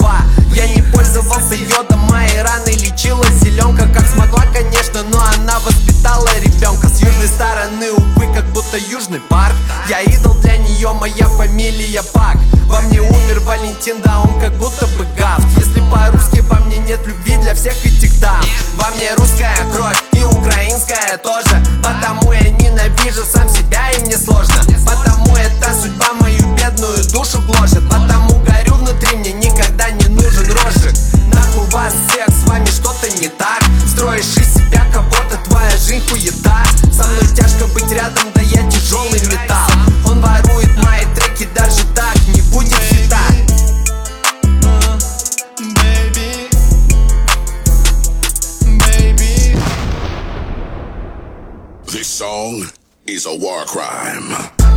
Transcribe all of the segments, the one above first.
судьба. Я не пользовался йодом, мои раны лечила зеленка. Как смогла, конечно, но она воспитала ребенка. С южной стороны, увы, как будто Южный парк. Я идол для нее, моя фамилия Пак. Во мне умер Валентин, да он как будто бы гафт. Если по-русски во мне нет любви для всех этих дам. Во мне русская кровь и украинская тоже. Потому я ненавижу сам себя и мне сложно. Потому эта судьба мою бедную душу гложет. Потому горю внутри, мне никогда не нужен розжиг. Нахуй вас всех, с вами что-то не так. Строишь из себя кого-то, твоя жизнь хуета. Со мной тяжко быть рядом, да я тяжелый металл. Он ворует мои треки, даже так не будет хита. This song is a war crime.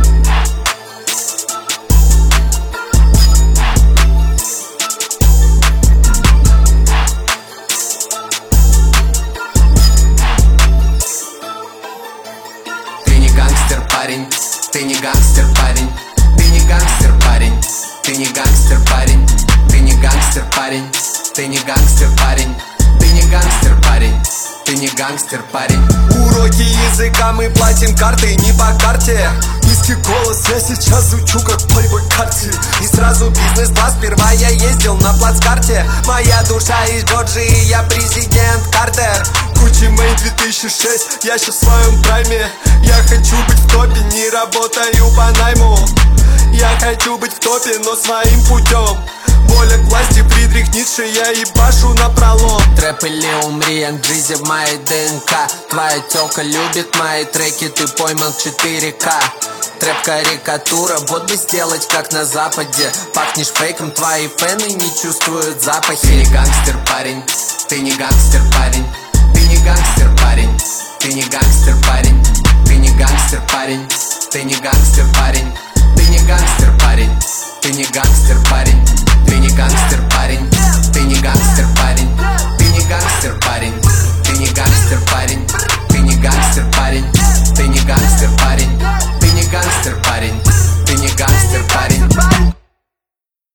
Ты не гангстер, парень, ты не гангстер, парень. Ты не гангстер, парень, ты не гангстер, парень. Ты не гангстер, парень, ты не гангстер, парень. Ты не гангстер, парень, ты не гангстер, парень. Уроки языка мы платим картой, не по карте. Низкий голос, я сейчас звучу как плейбой карте. И сразу бизнес-класс, сперва я ездил на плацкарте. Моя душа из Джорджии, я президент Картер. Гуччи Мэйн 2006, я щас в своем прайме. Я хочу быть в топе, не работаю по найму. Я хочу быть в топе, но своим путем. Воля к власти, Фридрих Ницше, я ебашу напролом. Трэп или умри, Янг Джизи в моей ДНК. Твоя тёлка любит мои треки, ты пойман 4К. Трэп-карикатура, вот бы сделать как на западе. Пахнешь фейком, твои фэны не чувствуют запахи. Ты не гангстер, парень, ты не гангстер, парень. Ты не гангстер, парень, ты не гангстер, парень. Ты не гангстер, парень, ты не гангстер, парень. Ты не гангстер, парень, ты не гангстер,